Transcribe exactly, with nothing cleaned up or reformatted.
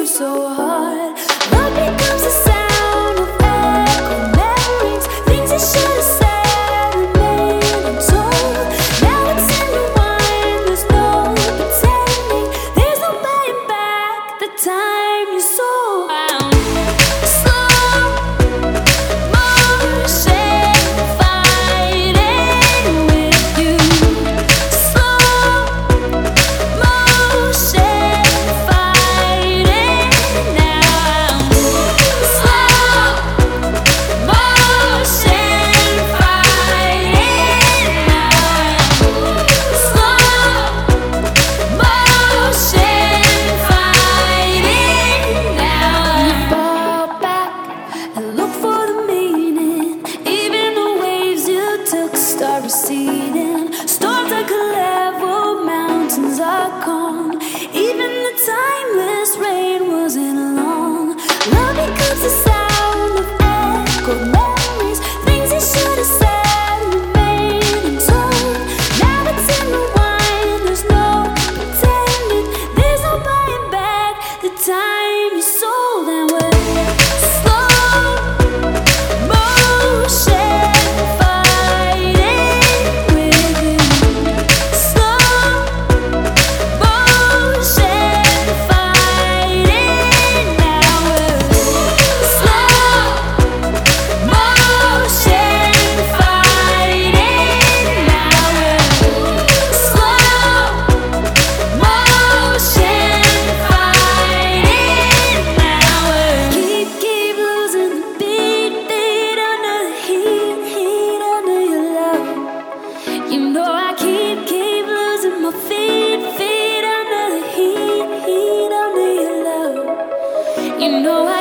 so hard. Love becomes the sound of echo memories, things I should have said remain untold. Now it's in the wine, there's no pretending, there's no buying back the time you sold. Slow motion, fighting with you. Slow motion, fighting now. Slow motion, fighting now. Slow motion, fighting now. Fall back and look for the meaning. Even the waves you took start receding. Storms are could level, mountains are calm. Even the timeless rain wasn't long. Love becomes the sound of echoed memories, things you should have said remain untold. Now it's in the wine, there's no pretending, there's no buying back the time you sold. And we're slow motion, fighting with you. Slow motion, fighting now. We're slow motion, fighting now. We're slow motion, fighting now. We're keep, keep losing the beat, beat under the heat, heat under your love. You know I keep, keep losing my feet, feet under the heat, heat under your love. You know I